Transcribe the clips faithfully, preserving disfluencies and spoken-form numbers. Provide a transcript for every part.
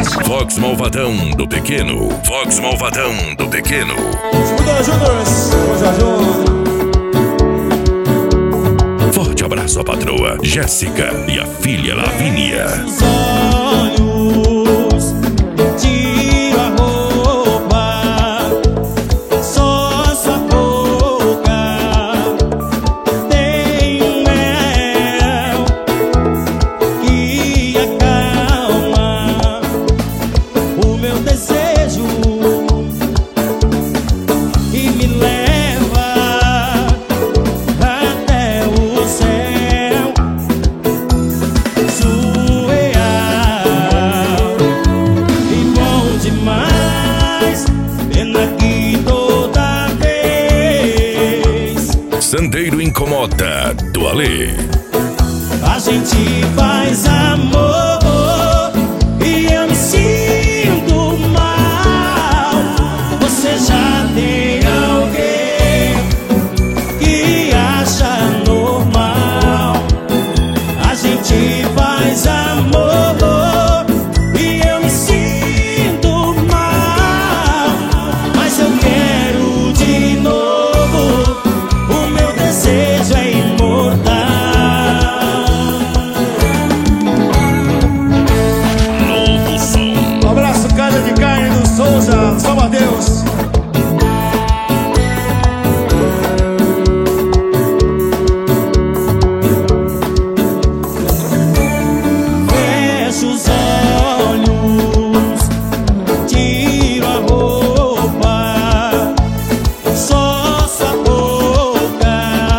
Fashion. Fox Malvadão do Pequeno. Fox Malvadão do Pequeno. Ajuda, ajuda. Forte abraço à patroa Jéssica e a filha Lavínia. Sandeiro Incomoda do Alê. A gente faz amor e eu me sinto mal. Você já tem alguém que acha normal. A gente faz amor e eu me sinto mal, mas eu quero de novo. O meu desejo é imortal. Novo som. Um abraço, Casa de Carne do Souza, São Mateus. Fecho os olhos, tiro a roupa, só sua boca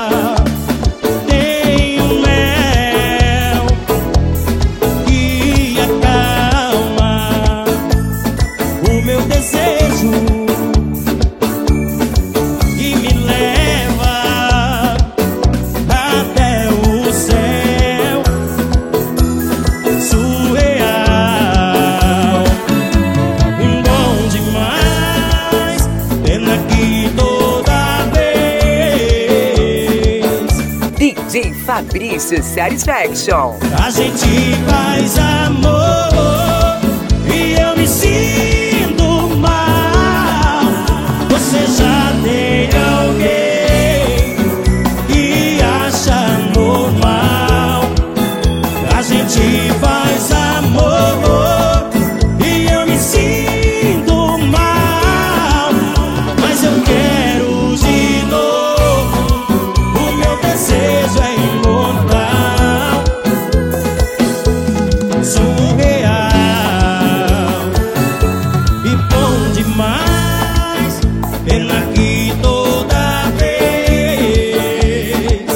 tem um mel que acalma o meu desejo e me leva até o céu surreal. Bom demais, pena que toda vez D J Fabrício Satisfaction. a gente faz amor e eu me sinto mal. Você já tem alguém que acha normal. A gente faz amor e eu me sinto mal, mas eu quero de novo. O meu desejo é imortal, surreal e bom demais. Pena que toda vez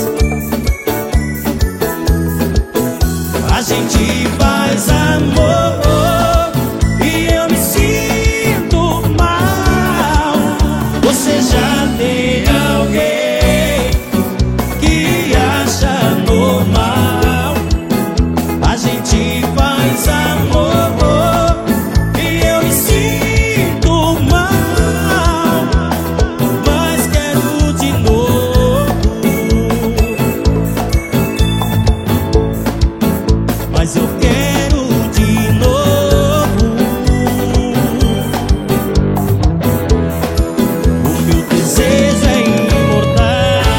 a gente faz amor e eu me sinto mal. Você já tem alguém que acha normal. A gente faz amor e eu me sinto mal, mas quero de novo. Mas eu quero de novo. O meu desejo é imortal.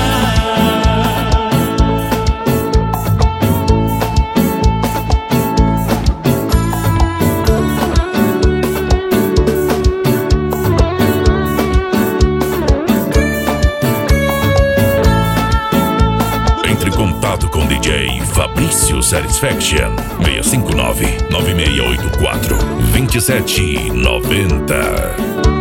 Entre em contato com D J Fabrício Satisfaction. seis cinco nove, nove seis oito quatro, dois sete nove zero.